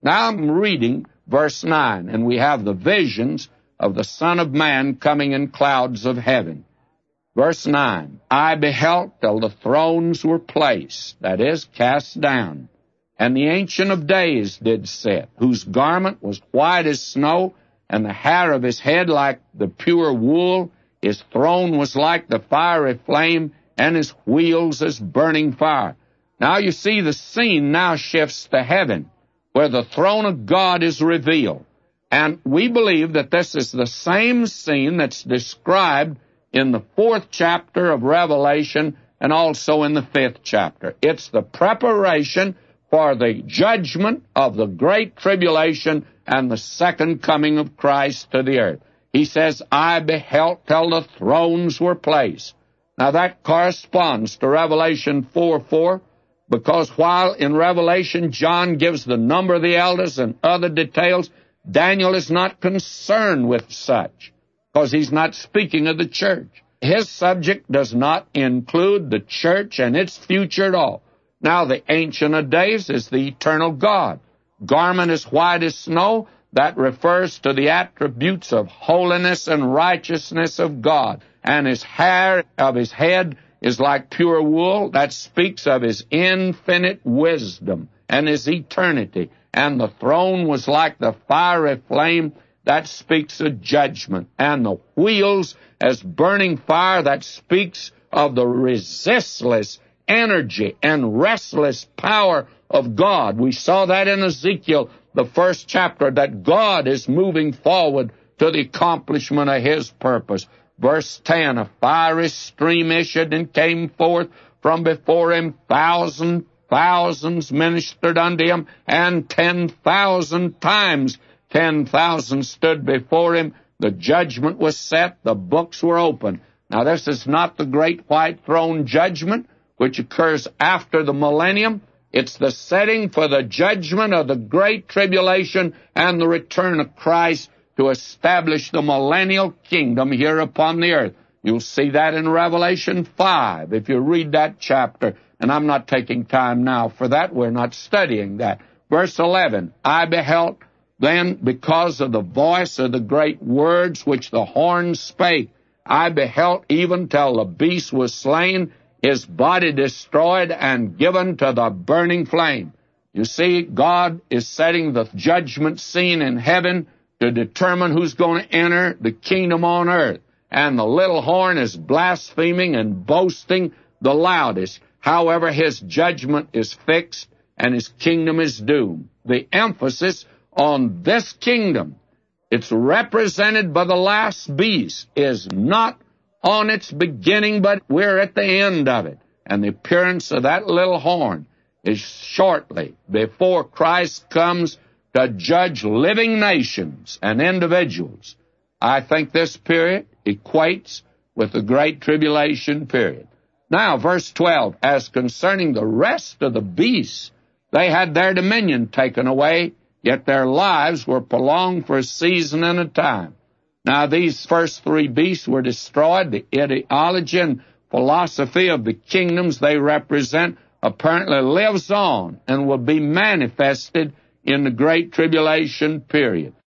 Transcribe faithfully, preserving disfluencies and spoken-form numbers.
Now I'm reading verse nine, and we have the visions of the Son of Man coming in clouds of heaven. Verse nine, I beheld till the thrones were placed, that is, cast down, and the Ancient of Days did sit, whose garment was white as snow, and the hair of his head like the pure wool. His throne was like the fiery flame, and his wheels as burning fire. Now you see the scene now shifts to heaven, where the throne of God is revealed. And we believe that this is the same scene that's described in the fourth chapter of Revelation and also in the fifth chapter. It's the preparation for the judgment of the great tribulation and the second coming of Christ to the earth. He says, I beheld till the thrones were placed. Now that corresponds to Revelation four four, because while in Revelation John gives the number of the elders and other details, Daniel is not concerned with such, because he's not speaking of the church. His subject does not include the church and its future at all. Now the Ancient of Days is the eternal God. Garment is white as snow. That refers to the attributes of holiness and righteousness of God. And his hair of his head is like pure wool. That speaks of his infinite wisdom and his eternity. And the throne was like the fiery flame. That speaks of judgment. And the wheels as burning fire. That speaks of the resistless energy and restless power of God. We saw that in Ezekiel, the first chapter, that God is moving forward to the accomplishment of his purpose. Verse ten, a fiery stream issued and came forth from before him. Thousand thousands ministered unto him, and ten thousand times ten thousand stood before him. The judgment was set, the books were opened. Now this is not the great white throne judgment, which occurs after the millennium. It's the setting for the judgment of the great tribulation and the return of Christ to establish the millennial kingdom here upon the earth. You'll see that in Revelation five, if you read that chapter. And I'm not taking time now for that. We're not studying that. Verse eleven, I beheld then, because of the voice of the great words which the horn spake, I beheld even till the beast was slain, his body destroyed and given to the burning flame. You see, God is setting the judgment scene in heaven to determine who's going to enter the kingdom on earth. And the little horn is blaspheming and boasting the loudest. However, his judgment is fixed and his kingdom is doomed. The emphasis on this kingdom, it's represented by the last beast, is not on its beginning, but we're at the end of it. And the appearance of that little horn is shortly before Christ comes to judge living nations and individuals. I think this period equates with the Great Tribulation period. Now, verse twelve, as concerning the rest of the beasts, they had their dominion taken away, yet their lives were prolonged for a season and a time. Now, these first three beasts were destroyed. The ideology and philosophy of the kingdoms they represent apparently lives on and will be manifested in the Great Tribulation period.